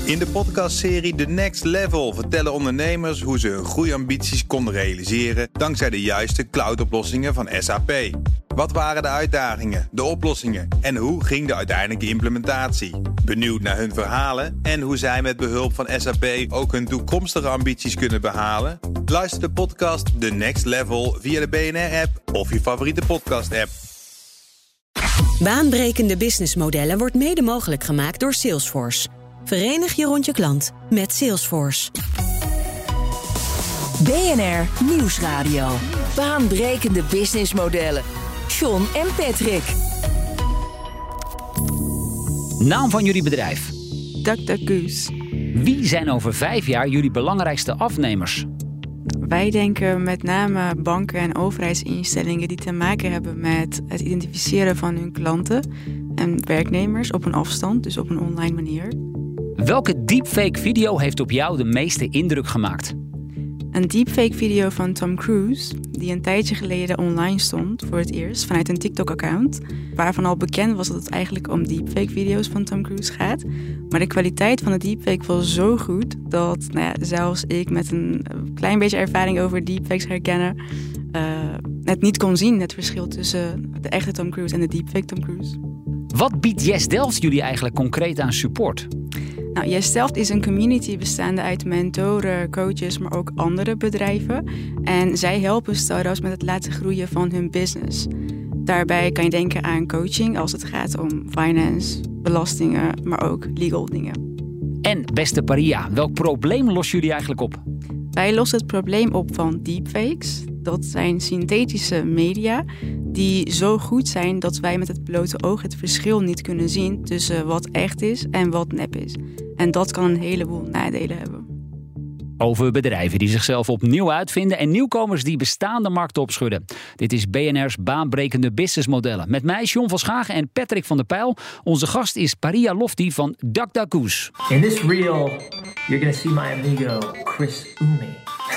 In de podcastserie The Next Level vertellen ondernemers hoe ze hun groeiambities konden realiseren dankzij de juiste cloudoplossingen van SAP. Wat waren de uitdagingen, de oplossingen en hoe ging de uiteindelijke implementatie? Benieuwd naar hun verhalen en hoe zij met behulp van SAP ook hun toekomstige ambities kunnen behalen? Luister de podcast The Next Level via de BNR-app of je favoriete podcast-app. Baanbrekende businessmodellen wordt mede mogelijk gemaakt door Salesforce. Verenig je rond je klant met Salesforce. BNR Nieuwsradio. Baanbrekende businessmodellen. John en Patrick. Naam van jullie bedrijf? DuckDuckGoose. Wie zijn over 5 jaar jullie belangrijkste afnemers? Wij denken met name banken en overheidsinstellingen die te maken hebben met het identificeren van hun klanten en werknemers op een afstand, dus op een online manier. Welke deepfake video heeft op jou de meeste indruk gemaakt? Een deepfake video van Tom Cruise, die een tijdje geleden online stond voor het eerst vanuit een TikTok-account, waarvan al bekend was dat het eigenlijk om deepfake video's van Tom Cruise gaat. Maar de kwaliteit van de deepfake was zo goed dat zelfs ik met een klein beetje ervaring over deepfakes herkennen, het niet kon zien, het verschil tussen de echte Tom Cruise en de deepfake Tom Cruise. Wat biedt Yes Delft jullie eigenlijk concreet aan support? Nou, Yes Delft is een community bestaande uit mentoren, coaches, maar ook andere bedrijven. En zij helpen start-ups met het laten groeien van hun business. Daarbij kan je denken aan coaching als het gaat om finance, belastingen, maar ook legal dingen. En beste Paria, welk probleem lossen jullie eigenlijk op? Wij lossen het probleem op van deepfakes. Dat zijn synthetische media die zo goed zijn dat wij met het blote oog het verschil niet kunnen zien tussen wat echt is en wat nep is. En dat kan een heleboel nadelen hebben. Over bedrijven die zichzelf opnieuw uitvinden en nieuwkomers die bestaande markten opschudden. Dit is BNR's baanbrekende businessmodellen. Met mij John van Schagen en Patrick van der Pijl. Onze gast is Paria Lofty van DuckDuckGoose. In this reel, you're going to see my amigo Chris Umi.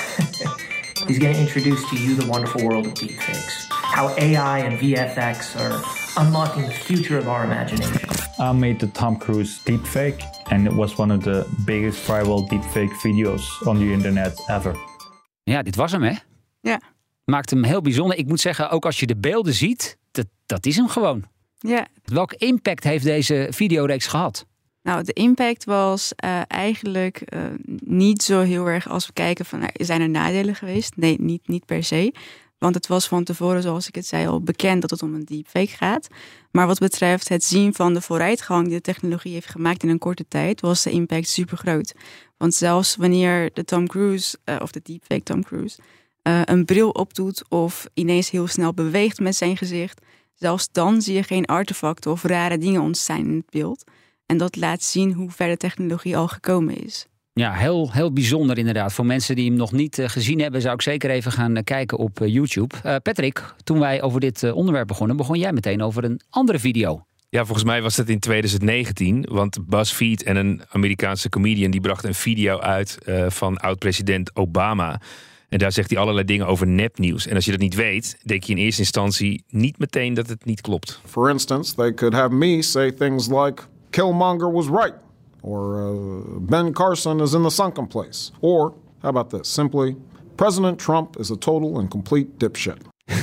He's going to introduce to you the wonderful world of deepfakes. How AI and VFX are unlocking the future of our imagination. I made the Tom Cruise deepfake, and it was one of the biggest viral deepfake videos on the internet ever. Ja, dit was hem, hè? Ja. Maakt hem heel bijzonder. Ik moet zeggen, ook als je de beelden ziet, dat is hem gewoon. Ja. Welke impact heeft deze videoreeks gehad? Nou, de impact was eigenlijk niet zo heel erg als we kijken van, zijn er nadelen geweest? Nee, niet per se. Want het was van tevoren, zoals ik het zei, al bekend dat het om een deepfake gaat. Maar wat betreft het zien van de vooruitgang die de technologie heeft gemaakt in een korte tijd, was de impact super groot. Want zelfs wanneer de Tom Cruise, of de deepfake Tom Cruise, een bril opdoet of ineens heel snel beweegt met zijn gezicht, zelfs dan zie je geen artefacten of rare dingen ontstaan in het beeld. En dat laat zien hoe ver de technologie al gekomen is. Ja, heel bijzonder inderdaad. Voor mensen die hem nog niet gezien hebben, zou ik zeker even gaan kijken op YouTube. Patrick, toen wij over dit onderwerp begon jij meteen over een andere video. Ja, volgens mij was dat in 2019. Want BuzzFeed en een Amerikaanse comedian die brachten een video uit van oud-president Obama. En daar zegt hij allerlei dingen over nepnieuws. En als je dat niet weet, denk je in eerste instantie niet meteen dat het niet klopt. For instance, they could have me say things like, Killmonger was right. Or Ben Carson is in the sunken place. Or, how about this? Simply, President Trump is a total and complete dipshit.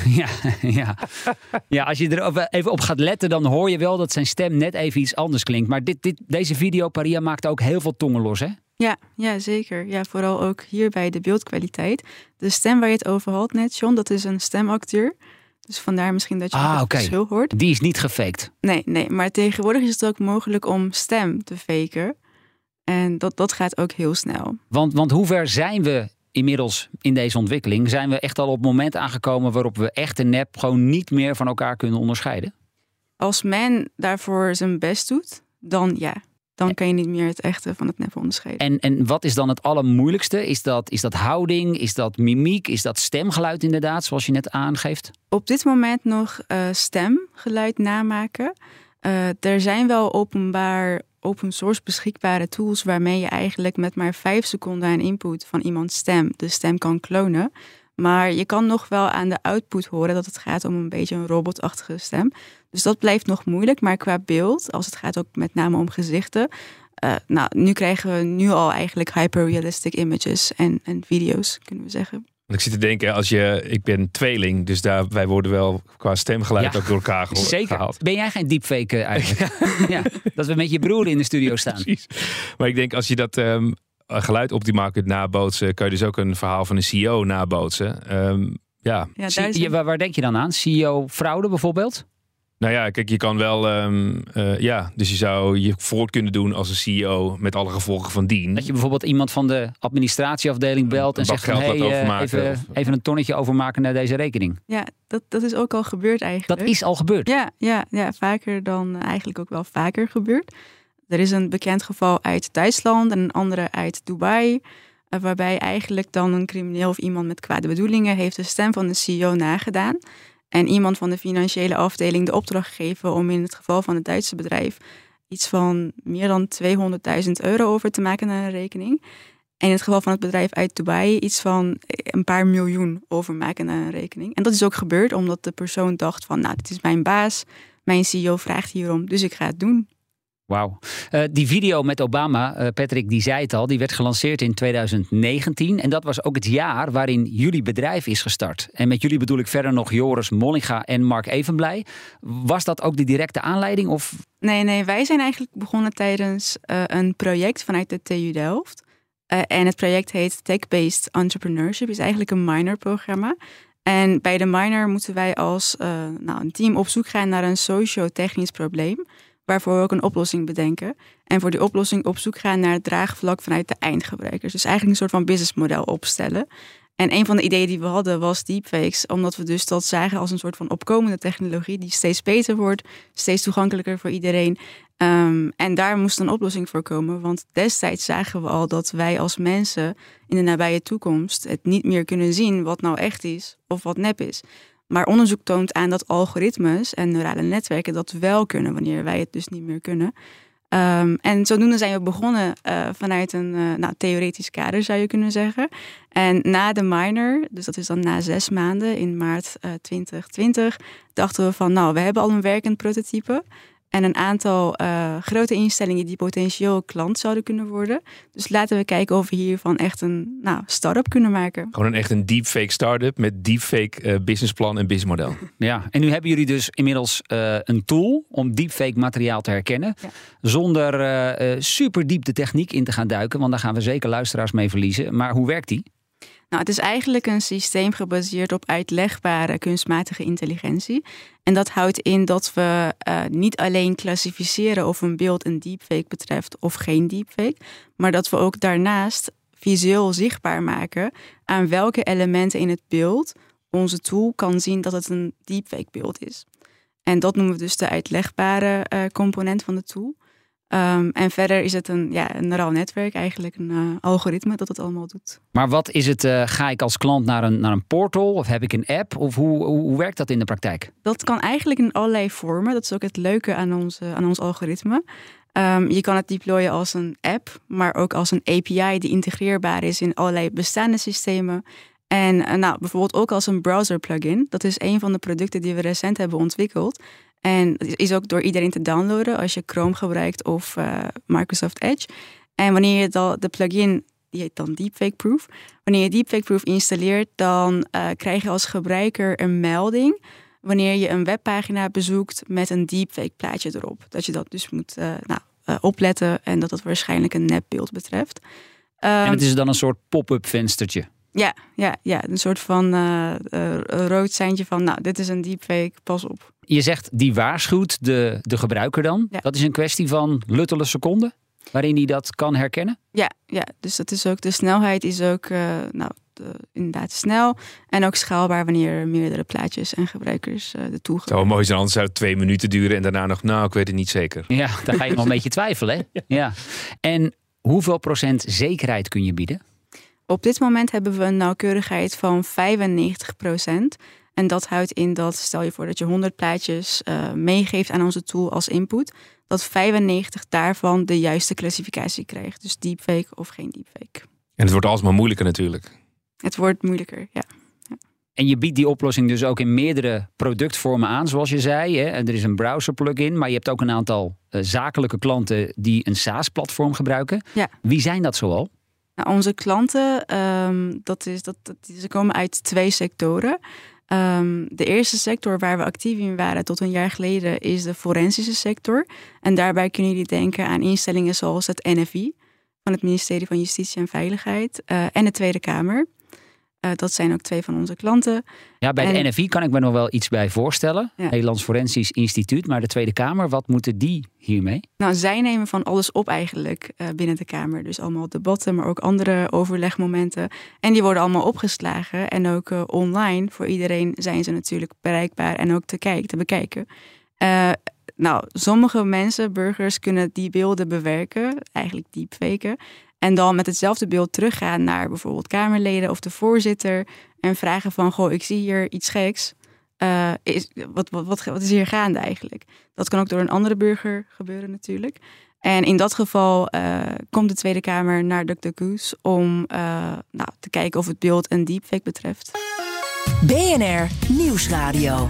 Ja, als je er even op gaat letten, dan hoor je wel dat zijn stem net even iets anders klinkt. Maar deze video, Paria, maakte ook heel veel tongen los, hè? Ja, zeker. Ja, vooral ook hier bij de beeldkwaliteit. De stem waar je het over had net, John, dat is een stemacteur. Dus vandaar misschien dat je het verschil hoort. Die is niet gefaked. Nee, maar tegenwoordig is het ook mogelijk om stem te faken. En dat gaat ook heel snel. Want hoe ver zijn we inmiddels in deze ontwikkeling? Zijn we echt al op het moment aangekomen waarop we echt en nep gewoon niet meer van elkaar kunnen onderscheiden? Als men daarvoor zijn best doet, dan ja. Dan kan je niet meer het echte van het nep onderscheiden. En wat is dan het allermoeilijkste? Is dat houding? Is dat mimiek? Is dat stemgeluid inderdaad, zoals je net aangeeft? Op dit moment nog stemgeluid namaken. Er zijn wel open source beschikbare tools waarmee je eigenlijk met maar 5 seconden aan input van iemands stem de stem kan klonen. Maar je kan nog wel aan de output horen dat het gaat om een beetje een robotachtige stem. Dus dat blijft nog moeilijk. Maar qua beeld, als het gaat ook met name om gezichten, nu krijgen we nu al eigenlijk hyperrealistic images en video's, kunnen we zeggen. Ik zit te denken, ik ben tweeling, dus wij worden wel qua stemgeluid ook door elkaar gehaald. Zeker. Ben jij geen deepfake eigenlijk? Ja, dat we met je broer in de studio staan. Precies. Maar ik denk, als je dat geluid optimaal kunt nabootsen, kan je dus ook een verhaal van een CEO nabootsen. Waar denk je dan aan? CEO-fraude bijvoorbeeld? Nou ja, kijk, je kan wel... dus je zou je voor kunnen doen als een CEO met alle gevolgen van dien. Dat je bijvoorbeeld iemand van de administratieafdeling belt en zegt van, even een tonnetje overmaken naar deze rekening. Ja, dat is ook al gebeurd eigenlijk. Dat is al gebeurd? Ja, vaker dan eigenlijk ook wel vaker gebeurd. Er is een bekend geval uit Duitsland en een andere uit Dubai, waarbij eigenlijk dan een crimineel of iemand met kwade bedoelingen heeft de stem van de CEO nagedaan. En iemand van de financiële afdeling de opdracht gegeven om in het geval van het Duitse bedrijf iets van meer dan €200.000 over te maken naar een rekening. En in het geval van het bedrijf uit Dubai iets van een paar miljoen overmaken naar een rekening. En dat is ook gebeurd omdat de persoon dacht van, dit is mijn baas, mijn CEO vraagt hierom, dus ik ga het doen. Wauw. Die video met Obama, Patrick, die zei het al, die werd gelanceerd in 2019. En dat was ook het jaar waarin jullie bedrijf is gestart. En met jullie bedoel ik verder nog Joris Mollinga en Mark Evenblij. Was dat ook de directe aanleiding? Of? Nee, wij zijn eigenlijk begonnen tijdens een project vanuit de TU Delft. En het project heet Tech-Based Entrepreneurship. Het is eigenlijk een minor-programma. En bij de minor moeten wij als een team op zoek gaan naar een socio-technisch probleem, waarvoor we ook een oplossing bedenken. En voor die oplossing op zoek gaan naar het draagvlak vanuit de eindgebruikers. Dus eigenlijk een soort van businessmodel opstellen. En een van de ideeën die we hadden was deepfakes. Omdat we dus dat zagen als een soort van opkomende technologie die steeds beter wordt. Steeds toegankelijker voor iedereen. En daar moest een oplossing voor komen. Want destijds zagen we al dat wij als mensen in de nabije toekomst het niet meer kunnen zien wat nou echt is of wat nep is. Maar onderzoek toont aan dat algoritmes en neurale netwerken dat wel kunnen wanneer wij het dus niet meer kunnen. En zodoende zijn we begonnen vanuit een theoretisch kader, zou je kunnen zeggen. En na de minor, dus dat is dan na 6 maanden in maart 2020, dachten we van we hebben al een werkend prototype. En een aantal grote instellingen die potentieel klant zouden kunnen worden. Dus laten we kijken of we hiervan echt een start-up kunnen maken. Gewoon echt een deepfake start-up met deepfake businessplan en businessmodel. Ja, en nu hebben jullie dus inmiddels een tool om deepfake materiaal te herkennen. Ja. Zonder super diep de techniek in te gaan duiken. Want daar gaan we zeker luisteraars mee verliezen. Maar hoe werkt die? Het is eigenlijk een systeem gebaseerd op uitlegbare kunstmatige intelligentie. En dat houdt in dat we niet alleen klassificeren of een beeld een deepfake betreft of geen deepfake, maar dat we ook daarnaast visueel zichtbaar maken aan welke elementen in het beeld onze tool kan zien dat het een deepfake beeld is. En dat noemen we dus de uitlegbare component van de tool. En verder is het een neuraal netwerk, eigenlijk een algoritme dat het allemaal doet. Maar wat is het? Ga ik als klant naar een portal of heb ik een app? Of hoe werkt dat in de praktijk? Dat kan eigenlijk in allerlei vormen. Dat is ook het leuke aan ons algoritme. Je kan het deployen als een app, maar ook als een API die integreerbaar is in allerlei bestaande systemen. En bijvoorbeeld ook als een browser plugin. Dat is een van de producten die we recent hebben ontwikkeld. En het is ook door iedereen te downloaden als je Chrome gebruikt of Microsoft Edge. En wanneer je de plugin, die heet dan Deepfake Proof. Wanneer je Deepfake Proof installeert, dan krijg je als gebruiker een melding wanneer je een webpagina bezoekt met een deepfake plaatje erop. Dat je dat dus moet opletten en dat het waarschijnlijk een nepbeeld betreft. En het is dan een soort pop-up venstertje. Ja, een soort van rood seintje van, dit is een deepfake, pas op. Je zegt, die waarschuwt de gebruiker dan. Ja. Dat is een kwestie van luttele seconden, waarin hij dat kan herkennen? Ja, dus dat is ook, de snelheid is ook inderdaad snel. En ook schaalbaar wanneer meerdere plaatjes en gebruikers de tool gebruiken. Zou mooi zijn, anders zou het 2 minuten duren en daarna nog, ik weet het niet zeker. Ja, daar ga je nog een beetje twijfelen, hè? Ja. En hoeveel procent zekerheid kun je bieden? Op dit moment hebben we een nauwkeurigheid van 95%. En dat houdt in dat, stel je voor dat je 100 plaatjes meegeeft aan onze tool als input, dat 95 daarvan de juiste klassificatie krijgt. Dus deepfake of geen deepfake. En het wordt alsmaar moeilijker natuurlijk. Het wordt moeilijker, ja. En je biedt die oplossing dus ook in meerdere productvormen aan, zoals je zei. Hè? En er is een browser plugin, maar je hebt ook een aantal zakelijke klanten die een SaaS-platform gebruiken. Ja. Wie zijn dat zoal? Nou, onze klanten, ze komen uit 2 sectoren. De eerste sector waar we actief in waren tot een jaar geleden is de forensische sector. En daarbij kunnen jullie denken aan instellingen zoals het NFI, van het ministerie van Justitie en Veiligheid, en de Tweede Kamer. Dat zijn ook 2 van onze klanten. Ja, bij de NFI kan ik me nog wel iets bij voorstellen. Ja. Nederlands Forensisch Instituut. Maar de Tweede Kamer, wat moeten die hiermee? Nou, zij nemen van alles op eigenlijk binnen de Kamer. Dus allemaal debatten, maar ook andere overlegmomenten. En die worden allemaal opgeslagen. En ook online, voor iedereen zijn ze natuurlijk bereikbaar en ook te bekijken. Sommige mensen, burgers, kunnen die beelden bewerken. Eigenlijk deepfaken. En dan met hetzelfde beeld teruggaan naar bijvoorbeeld Kamerleden of de voorzitter. En vragen van, ik zie hier iets geks. Wat is hier gaande eigenlijk? Dat kan ook door een andere burger gebeuren natuurlijk. En in dat geval komt de Tweede Kamer naar DuckDuckGoose om te kijken of het beeld een deepfake betreft. BNR Nieuwsradio.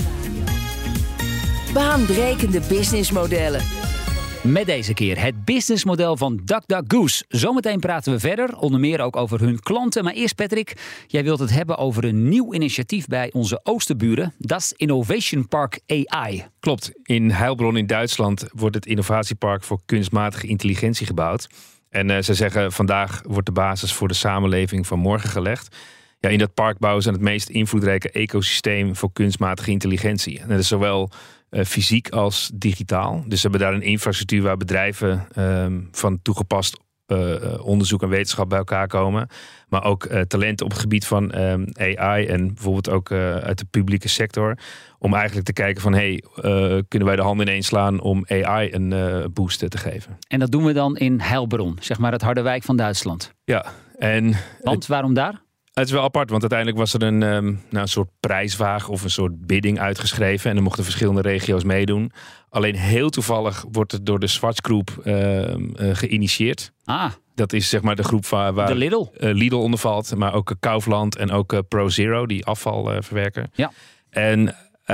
Baanbrekende businessmodellen. Met deze keer het businessmodel van DuckDuckGoose. Zometeen praten we verder, onder meer ook over hun klanten. Maar eerst Patrick, jij wilt het hebben over een nieuw initiatief bij onze oosterburen. Dat is Innovation Park AI. Klopt, in Heilbronn in Duitsland wordt het innovatiepark voor kunstmatige intelligentie gebouwd. En ze zeggen, vandaag wordt de basis voor de samenleving van morgen gelegd. Ja, in dat park bouwen ze het meest invloedrijke ecosysteem voor kunstmatige intelligentie. En dat is zowel fysiek als digitaal. Dus ze hebben daar een infrastructuur waar bedrijven van toegepast onderzoek en wetenschap bij elkaar komen. Maar ook talenten op het gebied van AI en bijvoorbeeld ook uit de publieke sector. Om eigenlijk te kijken van kunnen wij de handen ineens slaan om AI een boost te geven. En dat doen we dan in Heilbronn, zeg maar het Harderwijk van Duitsland. Ja. Want waarom daar? Het is wel apart, want uiteindelijk was er een soort prijsvraag of een soort bidding uitgeschreven. En er mochten verschillende regio's meedoen. Alleen heel toevallig wordt het door de Schwarzgroep geïnitieerd. Dat is zeg maar de groep waar de Lidl onder valt. Maar ook Kaufland en ook ProZero, die afval verwerken. Ja. En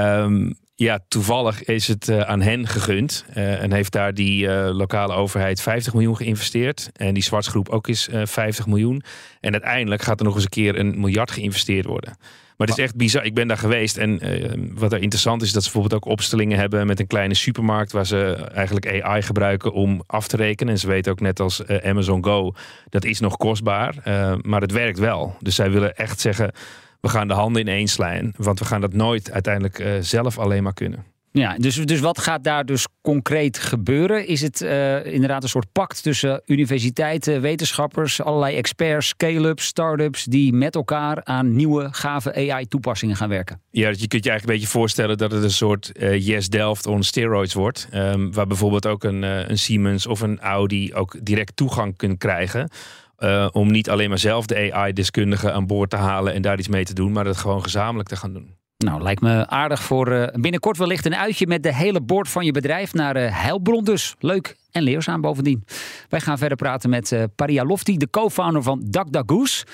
toevallig is het aan hen gegund. En heeft daar die lokale overheid 50 miljoen geïnvesteerd. En die Schwarzgroep ook eens 50 miljoen. En uiteindelijk gaat er nog eens een keer 1 miljard geïnvesteerd worden. Maar het is echt bizar. Ik ben daar geweest. En wat er interessant is dat ze bijvoorbeeld ook opstellingen hebben met een kleine supermarkt. Waar ze eigenlijk AI gebruiken om af te rekenen. En ze weten ook net als Amazon Go, dat is nog kostbaar. Maar het werkt wel. Dus zij willen echt zeggen, we gaan de handen ineens slaan, want we gaan dat nooit uiteindelijk zelf alleen maar kunnen. Ja, dus wat gaat daar dus concreet gebeuren? Is het inderdaad een soort pact tussen universiteiten, wetenschappers, allerlei experts, scale-ups, start-ups die met elkaar aan nieuwe gave AI-toepassingen gaan werken? Ja, je kunt je eigenlijk een beetje voorstellen dat het een soort Yes Delft on steroids wordt. Waar bijvoorbeeld ook een Siemens of een Audi ook direct toegang kunt krijgen. Om niet alleen maar zelf de AI-deskundigen aan boord te halen en daar iets mee te doen, maar het gewoon gezamenlijk te gaan doen. Nou, lijkt me aardig voor binnenkort wellicht een uitje met de hele board van je bedrijf naar Heilbronn dus. Leuk en leerzaam bovendien. Wij gaan verder praten met Paria Lofti, de co-founder van DuckDuckGoose.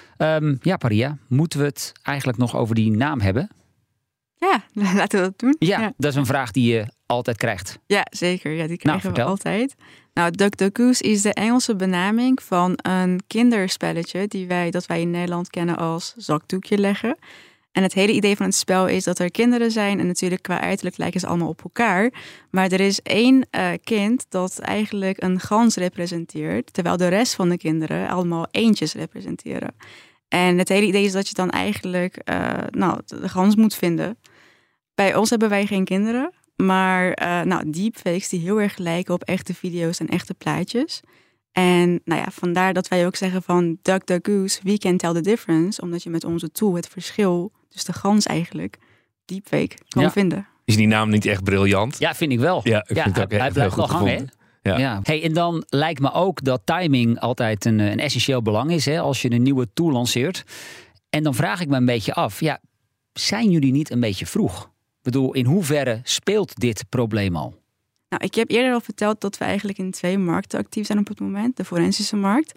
Paria, moeten we het eigenlijk nog over die naam hebben? Ja, laten we dat doen. Ja, dat is een vraag die je altijd krijgt. Ja, zeker. Ja, die krijgen we vertel. altijd. Nou, DuckDuckGoose is de Engelse benaming van een kinderspelletje dat wij in Nederland kennen als zakdoekje leggen. En het hele idee van het spel is dat er kinderen zijn. En natuurlijk qua uiterlijk lijken ze allemaal op elkaar. Maar er is 1 kind dat eigenlijk een gans representeert. Terwijl de rest van de kinderen allemaal eendjes representeren. En het hele idee is dat je dan eigenlijk de gans moet vinden. Bij ons hebben wij geen kinderen. Maar deepfakes die heel erg lijken op echte video's en echte plaatjes. En vandaar dat wij ook zeggen van DuckDuckGoose, we can tell the difference. Omdat je met onze tool het verschil, dus de gans eigenlijk, deepfake kan vinden. Is die naam niet echt briljant? Ja, vind ik wel. Ja, ik vind het ook hij blijft nog hangen. Ja. Hey, en dan lijkt me ook dat timing altijd een essentieel belang is, hè, als je een nieuwe tool lanceert. En dan vraag ik me een beetje af, zijn jullie niet een beetje vroeg? Ik bedoel, in hoeverre speelt dit probleem al? Nou, ik heb eerder al verteld dat we eigenlijk in 2 markten actief zijn op het moment. De forensische markt.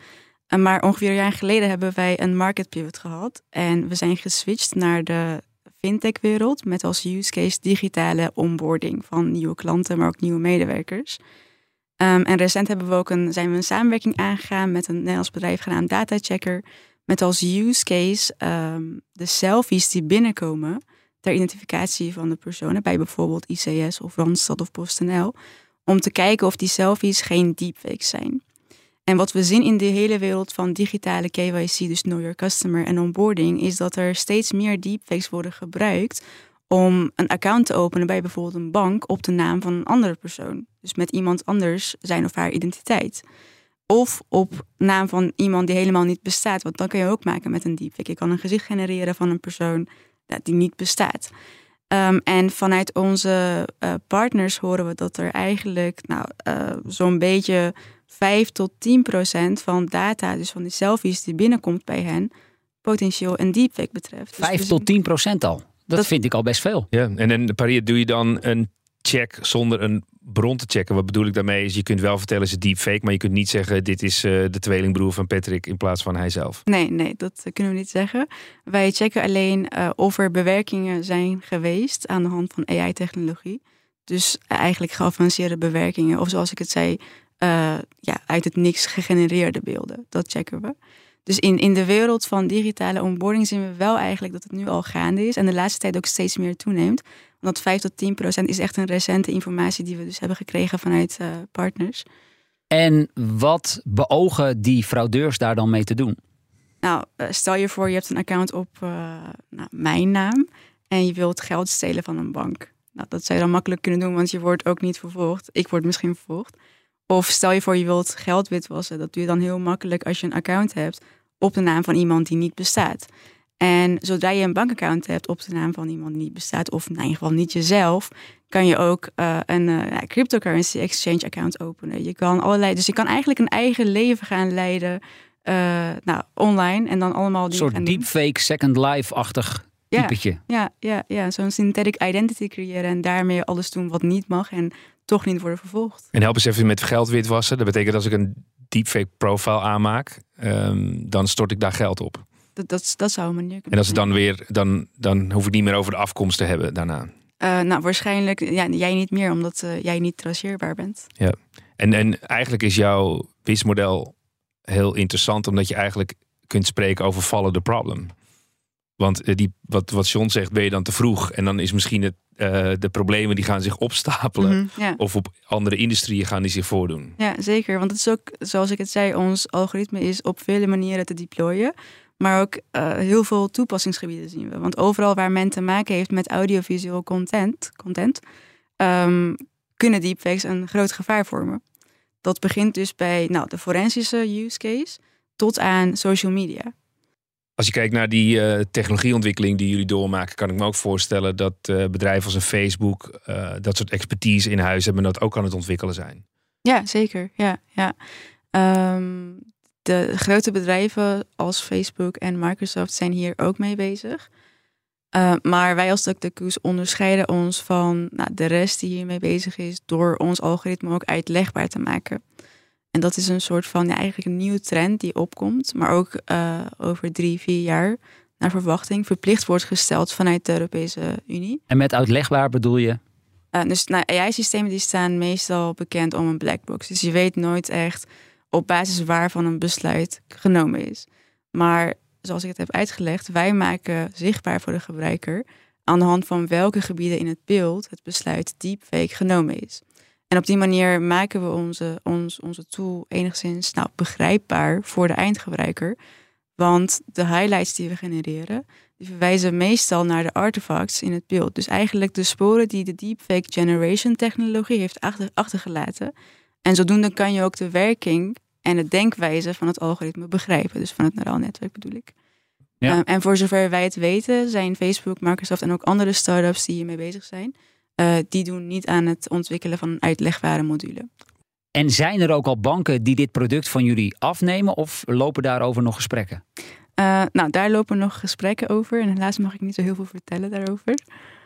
Maar ongeveer een jaar geleden hebben wij een market pivot gehad. En we zijn geswitcht naar de fintech-wereld met als use case digitale onboarding van nieuwe klanten, maar ook nieuwe medewerkers. En recent zijn we een samenwerking aangegaan met een Nederlands bedrijf genaamd DataChecker. Met als use case de selfies die binnenkomen ter identificatie van de personen bij bijvoorbeeld ICS of Randstad of PostNL. Om te kijken of die selfies geen deepfakes zijn. En wat we zien in de hele wereld van digitale KYC, dus Know Your Customer en onboarding, is dat er steeds meer deepfakes worden gebruikt om een account te openen bij bijvoorbeeld een bank op de naam van een andere persoon. Dus met iemand anders zijn of haar identiteit. Of op naam van iemand die helemaal niet bestaat. Want dan kan je ook maken met een deepfake. Je kan een gezicht genereren van een persoon die niet bestaat. En vanuit onze partners horen we dat er eigenlijk zo'n beetje 5-10% van data, dus van die selfies die binnenkomt bij hen, potentieel een deepfake betreft. 5-10% al. Dat vind ik al best veel. Ja, en in Paris doe je dan een check zonder een bron te checken. Wat bedoel ik daarmee is, je kunt wel vertellen is het deepfake, maar je kunt niet zeggen dit is de tweelingbroer van Patrick in plaats van hijzelf. Nee, dat kunnen we niet zeggen. Wij checken alleen of er bewerkingen zijn geweest aan de hand van AI-technologie. Dus eigenlijk geavanceerde bewerkingen. Of zoals ik het zei, uit het niks gegenereerde beelden. Dat checken we. Dus in de wereld van digitale onboarding zien we wel eigenlijk dat het nu al gaande is. En de laatste tijd ook steeds meer toeneemt. Want 5-10% is echt een recente informatie die we dus hebben gekregen vanuit partners. En wat beogen die fraudeurs daar dan mee te doen? Nou, stel je voor je hebt een account op mijn naam en je wilt geld stelen van een bank. Nou, dat zou je dan makkelijk kunnen doen, want je wordt ook niet vervolgd. Ik word misschien vervolgd. Of stel je voor je wilt geld witwassen. Dat doe je dan heel makkelijk als je een account hebt op de naam van iemand die niet bestaat. En zodra je een bankaccount hebt op de naam van iemand die niet bestaat, of in ieder geval niet jezelf, kan je ook een cryptocurrency exchange account openen. Je kan eigenlijk een eigen leven gaan leiden online en dan allemaal dingen. Een soort deepfake Second Life-achtig typetje. Ja, zo'n synthetic identity creëren en daarmee alles doen wat niet mag en toch niet worden vervolgd. En help eens even met geld witwassen. Dat betekent als ik een deepfake profile aanmaak, dan stort ik daar geld op. Dat zou een manier kunnen. En als het dan weer, dan hoef ik niet meer over de afkomst te hebben daarna. Waarschijnlijk jij niet meer, omdat jij niet traceerbaar bent. Ja. En eigenlijk is jouw businessmodel heel interessant, omdat je eigenlijk kunt spreken over follow the problem. Want wat John zegt, ben je dan te vroeg. En dan is misschien de problemen die gaan zich opstapelen. Mm-hmm, ja. Of op andere industrieën gaan die zich voordoen. Ja, zeker. Want het is ook, zoals ik het zei, ons algoritme is op vele manieren te deployen. Maar ook heel veel toepassingsgebieden zien we. Want overal waar men te maken heeft met audiovisueel content kunnen deepfakes een groot gevaar vormen. Dat begint dus bij de forensische use case tot aan social media. Als je kijkt naar die technologieontwikkeling die jullie doormaken, kan ik me ook voorstellen dat bedrijven als een Facebook dat soort expertise in huis hebben en dat ook aan het ontwikkelen zijn. Ja, zeker. Ja. De grote bedrijven als Facebook en Microsoft zijn hier ook mee bezig. Maar wij als DuckDuckGoose onderscheiden ons van de rest die hiermee bezig is door ons algoritme ook uitlegbaar te maken. En dat is een soort van eigenlijk een nieuwe trend die opkomt, maar ook over 3-4 jaar naar verwachting verplicht wordt gesteld vanuit de Europese Unie. En met uitlegbaar bedoel je? Dus AI-systemen die staan meestal bekend om een black box. Dus je weet nooit echt op basis waarvan een besluit genomen is. Maar zoals ik het heb uitgelegd, wij maken zichtbaar voor de gebruiker aan de hand van welke gebieden in het beeld het besluit deepfake genomen is. En op die manier maken we onze tool enigszins begrijpbaar voor de eindgebruiker. Want de highlights die we genereren, die verwijzen meestal naar de artefacts in het beeld. Dus eigenlijk de sporen die de deepfake generation technologie heeft achtergelaten. En zodoende kan je ook de werking en de denkwijze van het algoritme begrijpen. Dus van het neuraal netwerk bedoel ik. Ja. En voor zover wij het weten zijn Facebook, Microsoft en ook andere startups die hiermee bezig zijn, die doen niet aan het ontwikkelen van een uitlegbare module. En zijn er ook al banken die dit product van jullie afnemen of lopen daarover nog gesprekken? Daar lopen nog gesprekken over en helaas mag ik niet zo heel veel vertellen daarover.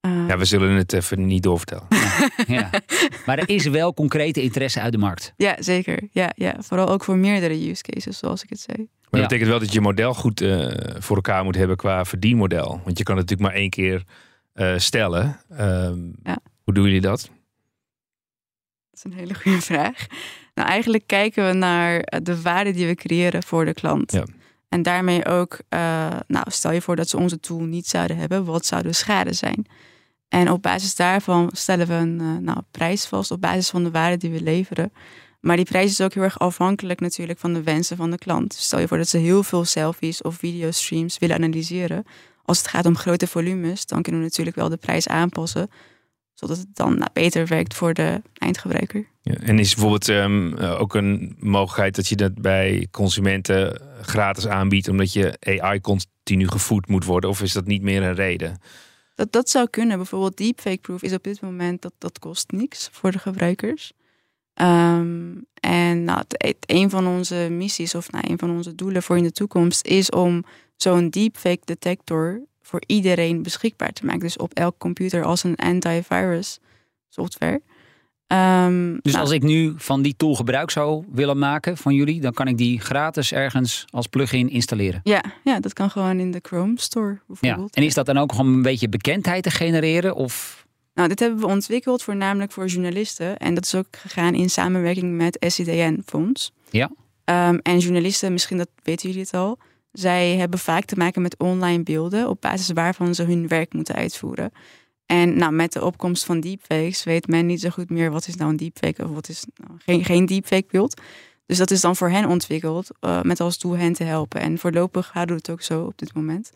We zullen het even niet doorvertellen. Ja. Maar er is wel concrete interesse uit de markt. Ja, zeker. Ja. Vooral ook voor meerdere use cases, zoals ik het zei. Maar dat betekent wel dat je model goed voor elkaar moet hebben qua verdienmodel. Want je kan het natuurlijk maar 1 keer stellen. Hoe doen jullie dat? Dat is een hele goede vraag. Nou, eigenlijk kijken we naar de waarde die we creëren voor de klant. Ja. En daarmee ook, stel je voor dat ze onze tool niet zouden hebben. Wat zou de schade zijn? En op basis daarvan stellen we een prijs vast op basis van de waarde die we leveren. Maar die prijs is ook heel erg afhankelijk natuurlijk van de wensen van de klant. Stel je voor dat ze heel veel selfies of videostreams willen analyseren. Als het gaat om grote volumes, dan kunnen we natuurlijk wel de prijs aanpassen. Zodat het dan beter werkt voor de eindgebruiker. Ja, en is bijvoorbeeld ook een mogelijkheid dat je dat bij consumenten gratis aanbiedt, omdat je AI continu gevoed moet worden? Of is dat niet meer een reden? Dat zou kunnen. Bijvoorbeeld deepfake proof is op dit moment, dat kost niks voor de gebruikers. Een van onze missies of een van onze doelen voor in de toekomst is om zo'n deepfake detector voor iedereen beschikbaar te maken. Dus op elk computer als een antivirus software. Als ik nu van die tool gebruik zou willen maken van jullie, dan kan ik die gratis ergens als plugin installeren. Ja, dat kan gewoon in de Chrome Store bijvoorbeeld. Ja. En is dat dan ook om een beetje bekendheid te genereren? Of? Nou, dit hebben we ontwikkeld voornamelijk voor journalisten. En dat is ook gegaan in samenwerking met SCDN-fonds. Ja. En journalisten, misschien dat weten jullie het al, zij hebben vaak te maken met online beelden op basis waarvan ze hun werk moeten uitvoeren. En met de opkomst van deepfakes weet men niet zo goed meer wat is nou een deepfake of wat is geen deepfake beeld. Dus dat is dan voor hen ontwikkeld met als doel hen te helpen. En voorlopig houden we het ook zo op dit moment.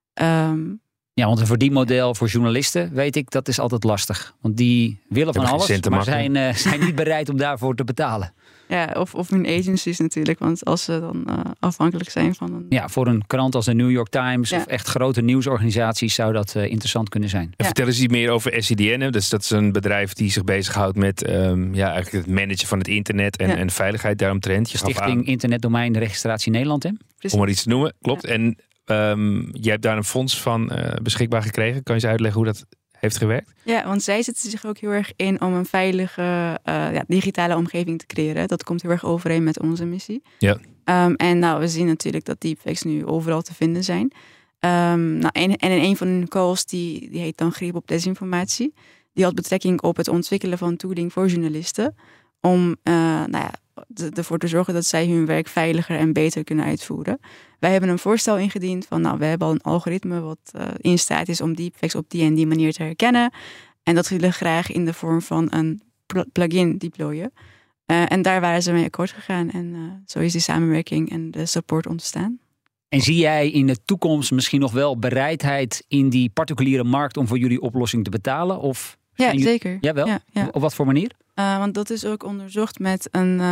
Ja, want een verdienmodel voor journalisten, weet ik, dat is altijd lastig. Want die willen van alles, maar zijn niet bereid om daarvoor te betalen. Ja, of hun agencies natuurlijk. Want als ze dan afhankelijk zijn van een... Ja, voor een krant als de New York Times of echt grote nieuwsorganisaties zou dat interessant kunnen zijn. En vertel eens iets meer over SCDN. Dus dat is een bedrijf die zich bezighoudt met eigenlijk het managen van het internet en veiligheid daaromtrent. Stichting Internetdomeinregistratie Nederland, hè? Om maar iets te noemen, klopt. Ja. En jij hebt daar een fonds van beschikbaar gekregen. Kan je eens uitleggen hoe dat heeft gewerkt? Ja, want zij zetten zich ook heel erg in om een veilige digitale omgeving te creëren. Dat komt heel erg overeen met onze missie. Ja. En we zien natuurlijk dat deepfakes nu overal te vinden zijn. En in een van hun calls, die heet dan Greep op Desinformatie. Die had betrekking op het ontwikkelen van tooling voor journalisten. Om ervoor te zorgen dat zij hun werk veiliger en beter kunnen uitvoeren. Wij hebben een voorstel ingediend van, we hebben al een algoritme wat in staat is om deepfakes op die en die manier te herkennen. En dat willen we graag in de vorm van een plugin deployen. En daar waren ze mee akkoord gegaan. En zo is die samenwerking en de support ontstaan. En zie jij in de toekomst misschien nog wel bereidheid in die particuliere markt om voor jullie oplossing te betalen? Of ja, zeker. Jawel? Ja. Op wat voor manier? Want dat is ook onderzocht met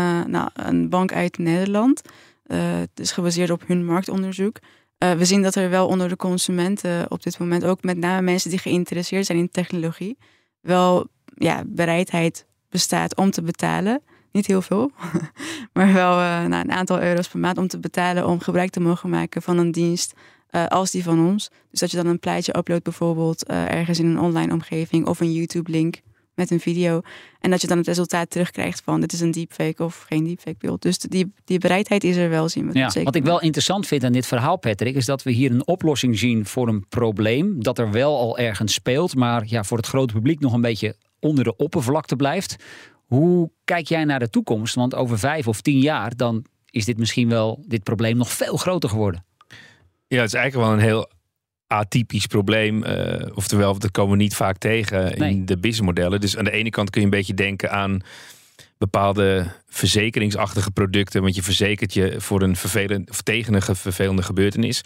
een bank uit Nederland. Het is gebaseerd op hun marktonderzoek. We zien dat er wel onder de consumenten op dit moment, ook met name mensen die geïnteresseerd zijn in technologie, wel bereidheid bestaat om te betalen. Niet heel veel, maar wel een aantal euro's per maand om te betalen om gebruik te mogen maken van een dienst als die van ons. Dus dat je dan een plaatje uploadt bijvoorbeeld ergens in een online omgeving of een YouTube-link met een video. En dat je dan het resultaat terugkrijgt van dit is een deepfake of geen deepfake beeld. Dus die bereidheid is er wel, zien we. Ja, wat ik wel interessant vind aan dit verhaal, Patrick, is dat we hier een oplossing zien voor een probleem dat er wel al ergens speelt, maar voor het grote publiek nog een beetje onder de oppervlakte blijft. Hoe kijk jij naar de toekomst? Want over 5 of 10 jaar dan is dit probleem nog veel groter geworden. Ja, het is eigenlijk wel een heel atypisch probleem. Oftewel, dat komen we niet vaak tegen in de businessmodellen. Dus aan de ene kant kun je een beetje denken aan bepaalde verzekeringsachtige producten. Want je verzekert je voor een tegen een vervelende gebeurtenis.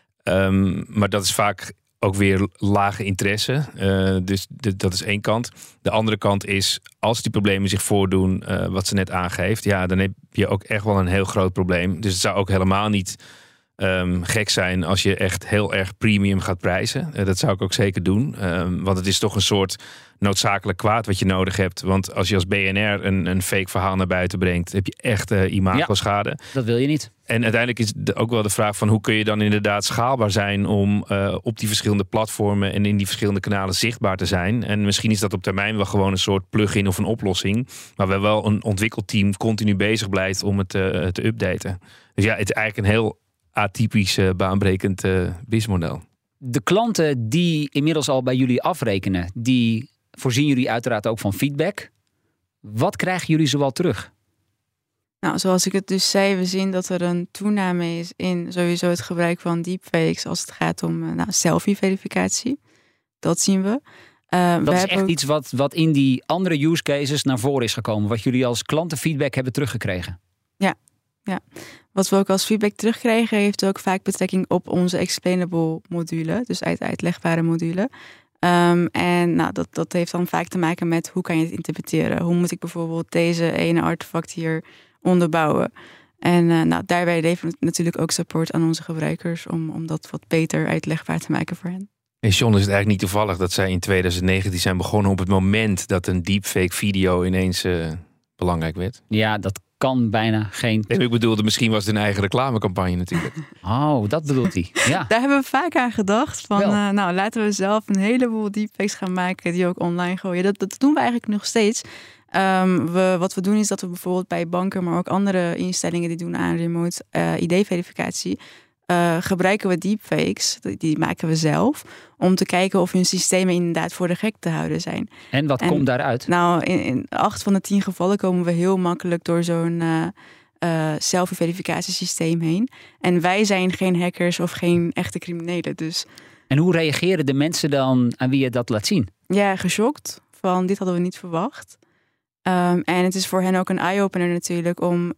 Maar dat is vaak ook weer lage interesse. Dus dat is één kant. De andere kant is, als die problemen zich voordoen, wat ze net aangeeft, dan heb je ook echt wel een heel groot probleem. Dus het zou ook helemaal niet gek zijn als je echt heel erg premium gaat prijzen. Dat zou ik ook zeker doen. Want het is toch een soort noodzakelijk kwaad wat je nodig hebt. Want als je als BNR een fake verhaal naar buiten brengt, heb je echt imagoschade. Ja, dat wil je niet. En uiteindelijk is ook wel de vraag van hoe kun je dan inderdaad schaalbaar zijn om op die verschillende platformen en in die verschillende kanalen zichtbaar te zijn. En misschien is dat op termijn wel gewoon een soort plugin of een oplossing. Maar wel een ontwikkelteam continu bezig blijft om het te updaten. Dus ja, het is eigenlijk een heel atypisch, baanbrekend businessmodel. De klanten die inmiddels al bij jullie afrekenen, die voorzien jullie uiteraard ook van feedback. Wat krijgen jullie zoal terug? Nou, zoals ik het dus zei, we zien dat er een toename is in sowieso het gebruik van deepfakes als het gaat om selfie-verificatie. Dat zien we. Dat is echt iets wat in die andere use cases naar voren is gekomen. Wat jullie als klantenfeedback hebben teruggekregen. Ja. Wat we ook als feedback terugkrijgen heeft ook vaak betrekking op onze explainable module. Dus uitlegbare module. En dat heeft dan vaak te maken met hoe kan je het interpreteren. Hoe moet ik bijvoorbeeld deze ene artefact hier onderbouwen. En daarbij leveren we natuurlijk ook support aan onze gebruikers om dat wat beter uitlegbaar te maken voor hen. En John, is het eigenlijk niet toevallig dat zij in 2019 zijn begonnen op het moment dat een deepfake video ineens belangrijk werd? Ja, dat kan bijna geen... Nee, ik bedoelde, misschien was het een eigen reclamecampagne natuurlijk. Oh, dat bedoelt hij. Ja. Daar hebben we vaak aan gedacht. Van laten we zelf een heleboel deepfakes gaan maken die ook online gooien. Dat doen we eigenlijk nog steeds. Wat we doen is dat we bijvoorbeeld bij banken, maar ook andere instellingen die doen aan remote ID-verificatie, gebruiken we deepfakes, die maken we zelf, om te kijken of hun systemen inderdaad voor de gek te houden zijn. En wat komt daaruit? Nou, in 8 van de 10 gevallen komen we heel makkelijk door zo'n selfie-verificatiesysteem heen. En wij zijn geen hackers of geen echte criminelen. Dus. En hoe reageren de mensen dan aan wie je dat laat zien? Ja, geschokt. Van dit hadden we niet verwacht. En het is voor hen ook een eye-opener natuurlijk om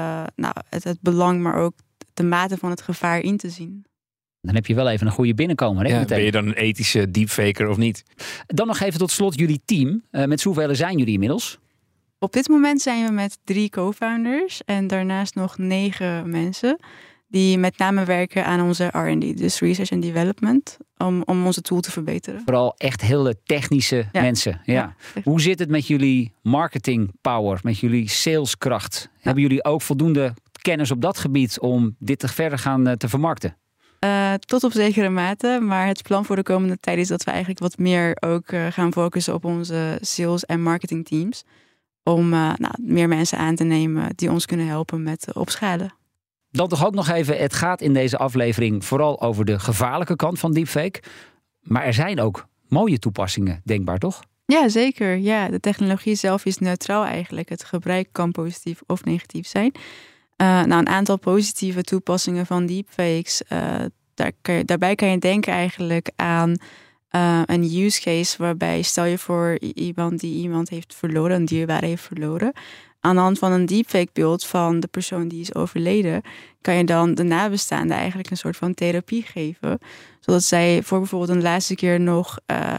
het belang, maar ook de mate van het gevaar in te zien. Dan heb je wel even een goede binnenkomer. Hè, ben je dan een ethische deepfaker of niet? Dan nog even tot slot jullie team. Met zoveel zijn jullie inmiddels? Op dit moment zijn we met 3 co-founders en daarnaast nog 9 mensen die met name werken aan onze R&D, dus Research and Development, om onze tool te verbeteren. Vooral echt hele technische mensen. Ja. Hoe zit het met jullie marketing power, met jullie saleskracht? Ja. Hebben jullie ook voldoende kennis op dat gebied om dit verder gaan te vermarkten? Tot op zekere mate, maar het plan voor de komende tijd is dat we eigenlijk wat meer ook gaan focussen op onze sales- en marketing teams. Om meer mensen aan te nemen die ons kunnen helpen met opschalen. Dan toch ook nog even, het gaat in deze aflevering vooral over de gevaarlijke kant van deepfake. Maar er zijn ook mooie toepassingen denkbaar, toch? Ja, zeker. Ja, de technologie zelf is neutraal eigenlijk. Het gebruik kan positief of negatief zijn. Een aantal positieve toepassingen van deepfakes. Daarbij kan je denken eigenlijk aan een use case waarbij, stel je voor iemand die iemand heeft verloren, een dierbare heeft verloren. Aan de hand van een deepfake beeld van de persoon die is overleden, kan je dan de nabestaanden eigenlijk een soort van therapie geven. Zodat zij voor bijvoorbeeld een laatste keer nog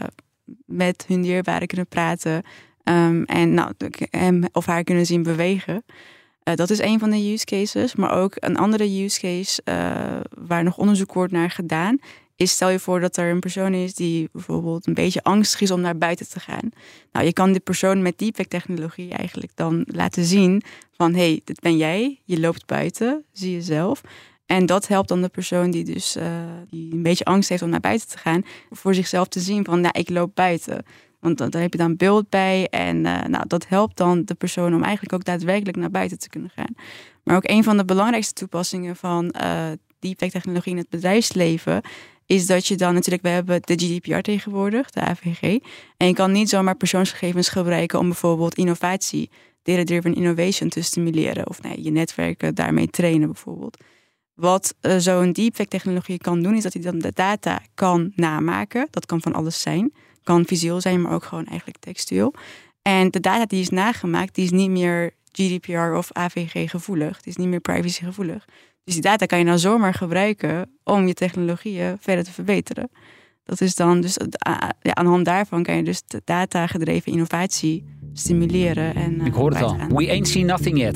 met hun dierbare kunnen praten en hem of haar kunnen zien bewegen. Dat is een van de use cases. Maar ook een andere use case waar nog onderzoek wordt naar gedaan, is, stel je voor dat er een persoon is die bijvoorbeeld een beetje angstig is om naar buiten te gaan. Nou, je kan die persoon met deepfake technologie eigenlijk dan laten zien van, hey, dit ben jij, je loopt buiten, zie je zelf. En dat helpt dan de persoon die dus die een beetje angst heeft om naar buiten te gaan, voor zichzelf te zien van, ik loop buiten. Want daar heb je dan beeld bij en dat helpt dan de persoon om eigenlijk ook daadwerkelijk naar buiten te kunnen gaan. Maar ook een van de belangrijkste toepassingen van deepfake technologie in het bedrijfsleven is dat je dan natuurlijk, we hebben de GDPR tegenwoordig, de AVG. En je kan niet zomaar persoonsgegevens gebruiken om bijvoorbeeld innovatie, data-driven innovation te stimuleren. Of je netwerken daarmee trainen bijvoorbeeld. Wat zo'n deepfake technologie kan doen, is dat hij dan de data kan namaken. Dat kan van alles zijn. Kan visueel zijn, maar ook gewoon eigenlijk textueel. En de data die is nagemaakt, die is niet meer GDPR of AVG gevoelig. Het is niet meer privacy gevoelig. Dus die data kan je dan zomaar gebruiken om je technologieën verder te verbeteren. Dat is dan dus aan de hand daarvan kan je dus de data-gedreven innovatie stimuleren. En, ik hoor het al. We ain't seen nothing yet.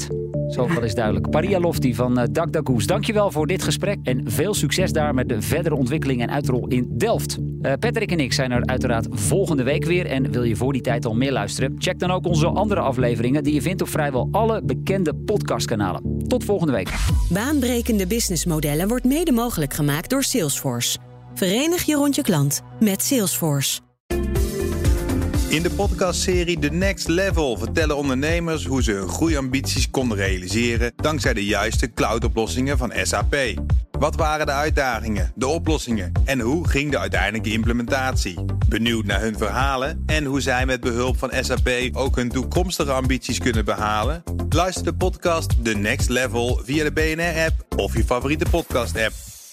Zoveel is duidelijk. Paria Lofti van DuckDuckGoose, dankjewel voor dit gesprek. En veel succes daar met de verdere ontwikkeling en uitrol in Delft. Patrick en ik zijn er uiteraard volgende week weer. En wil je voor die tijd al meer luisteren? Check dan ook onze andere afleveringen die je vindt op vrijwel alle bekende podcastkanalen. Tot volgende week. Baanbrekende businessmodellen wordt mede mogelijk gemaakt door Salesforce. Verenig je rond je klant met Salesforce. In de podcastserie The Next Level vertellen ondernemers hoe ze hun groeiambities konden realiseren dankzij de juiste cloudoplossingen van SAP. Wat waren de uitdagingen, de oplossingen en hoe ging de uiteindelijke implementatie? Benieuwd naar hun verhalen en hoe zij met behulp van SAP ook hun toekomstige ambities kunnen behalen? Luister de podcast The Next Level via de BNR-app of je favoriete podcast-app.